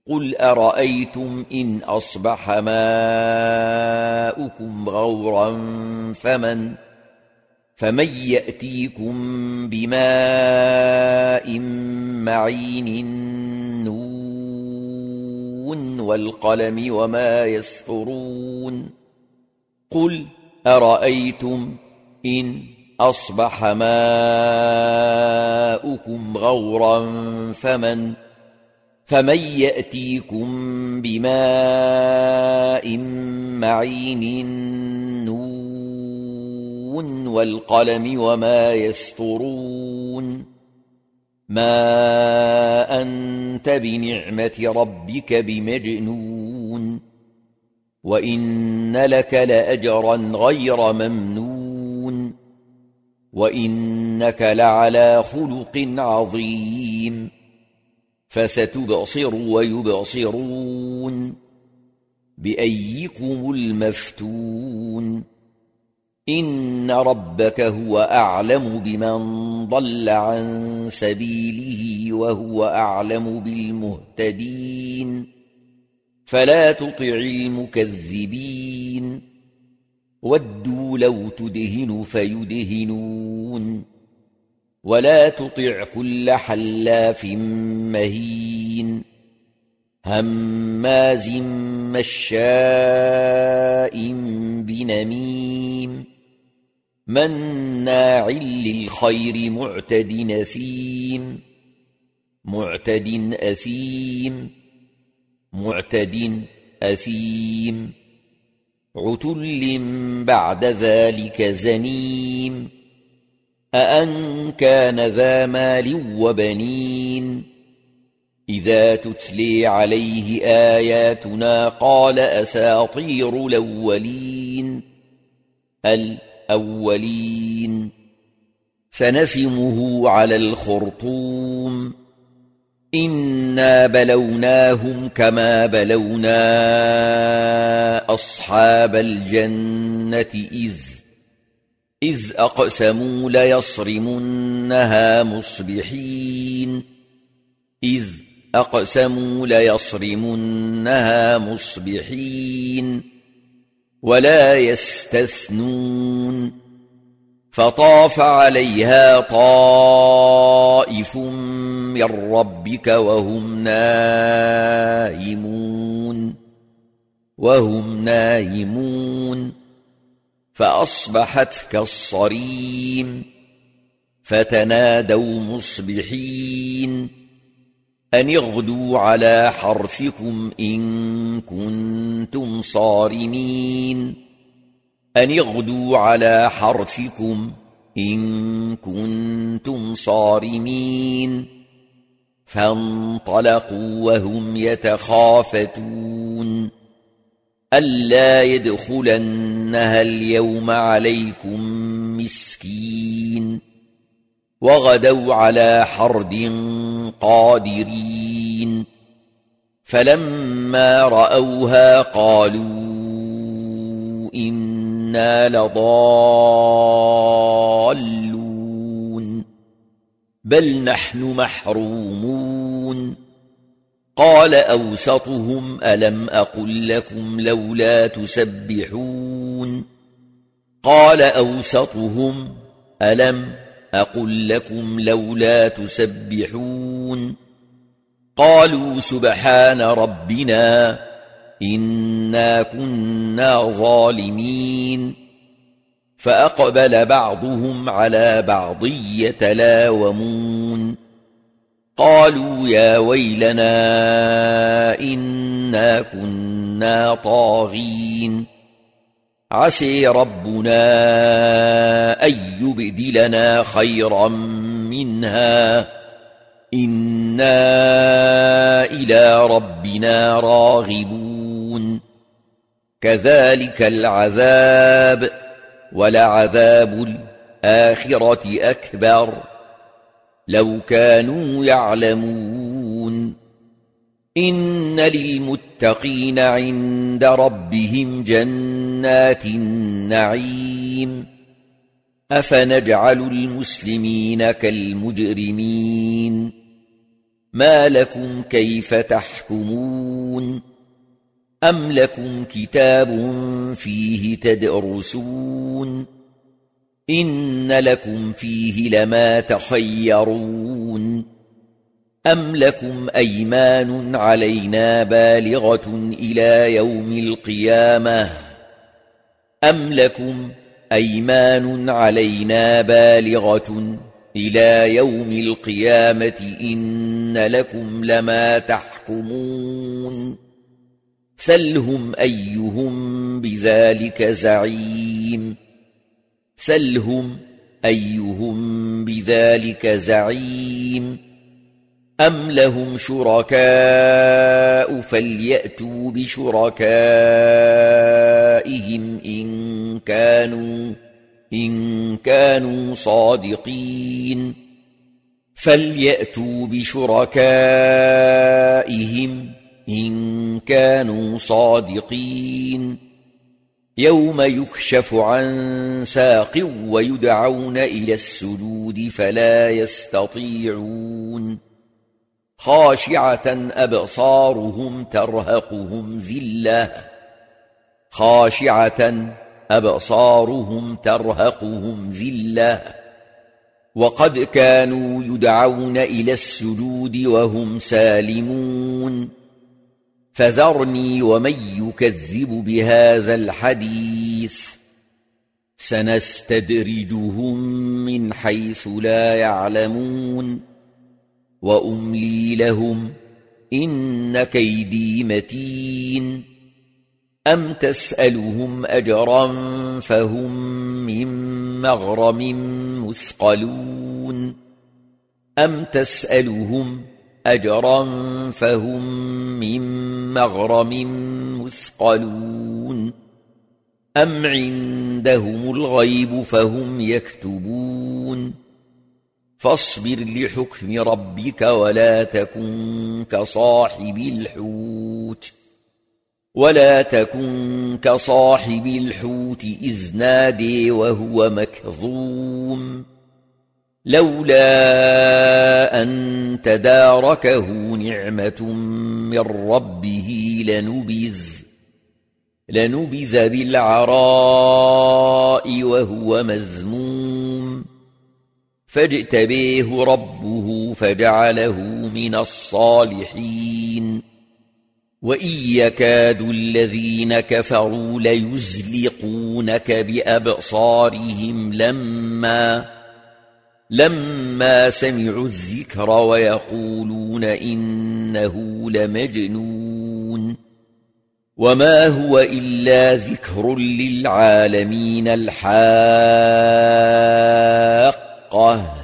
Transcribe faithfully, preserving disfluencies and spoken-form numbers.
قل أرأيتم إن أصبح ماؤكم غورا فمن فمن يأتيكم بماء معين نون والقلم وما يسطرون قل أرأيتم إن أصبح ماؤكم غورا فمن فمن يأتيكم بماء معين نون والقلم وما يسطرون ما أنت بنعمة ربك بمجنون وإن لك لأجرا غير ممنون وإنك لعلى خلق عظيم فستبصر ويبصرون بأيكم المفتون إن ربك هو أعلم بمن ضل عن سبيله وهو أعلم بالمهتدين فلا تطع المكذبين ودوا لو تدهن فيدهنون ولا تطع كل حلاف مهين هماز مشاء بنميم مناع للخير معتد نثيم معتد أثيم معتد أثيم عتل بعد ذلك زنيم أأن كان ذا مال وبنين إذا تتلي عليه آياتنا قال أساطير الأولين الأولين سنسمه على الخرطوم إنا بلوناهم كما بلونا أصحاب الجنة إذ إذ أقسموا ليصرمنها مصبحين إذ أقسموا ليصرمنها مصبحين ولا يستثنون فطاف عليها طائف من ربك وهم نائمون وهم نائمون فأصبحت كالصريم فتنادوا مصبحين أن اغدوا على حرثكم إن كنتم صارمين أن اغدوا على حرثكم إن كنتم صارمين فانطلقوا وهم يتخافتون ألا يدخلنها اليوم عليكم مسكين وغدوا على حرد قادرين فلما رأوها قالوا إنا لضالون بل نحن محرومون قال أوسطهم ألم أقل لكم لولا تسبحون قال أوسطهم ألم أقل لكم لولا تسبحون قالوا سبحان ربنا إنا كنا ظالمين فأقبل بعضهم على بعض يتلاومون قالوا يا ويلنا إنا كنا طاغين عسى ربنا أن يبدلنا خيرا منها إنا إلى ربنا راغبون كذلك العذاب ولعذاب الآخرة أكبر لو كانوا يعلمون إن للمتقين عند ربهم جنات النعيم أفنجعل المسلمين كالمجرمين ما لكم كيف تحكمون أم لكم كتاب فيه تدرسون إن لكم فيه لما تخيرون أم لكم أيمان علينا بالغة إلى يوم القيامة أم لكم أيمان علينا بالغة إلى يوم القيامة إن لكم لما تحكمون سلهم أيهم بذلك زعيم سلهم أيهم بذلك زعيم أم لهم شركاء فليأتوا بشركائهم إن كانوا إن كانوا صادقين فليأتوا بشركائهم إن كانوا صادقين يوم يكشف عن ساق ويدعون إلى السجود فلا يستطيعون خاشعة أبصارهم ترهقهم ذلة خاشعة أبصارهم ترهقهم ذلة وقد كانوا يدعون إلى السجود وهم سالمون فذرني ومن يكذب بهذا الحديث سنستدرجهم من حيث لا يعلمون وأملي لهم إن كيدي متين أم تسألهم أجرا فهم من مغرم مثقلون أم تسألهم أجرا فهم من مغرم مثقلون أم عندهم الغيب فهم يكتبون فاصبر لحكم ربك ولا تكن كصاحب الحوت ولا تكن كصاحب الحوت إذ نادي وهو مكظوم لولا أن تداركه نعمة من ربه لنبذ لنبذ بالعراء وهو مذموم فاجتبيه ربه فجعله من الصالحين وإن يكاد الذين كفروا ليزلقونك بأبصارهم لما لما سمعوا الذكر ويقولون إنه لمجنون وما هو إلا ذكر للعالمين الحاقة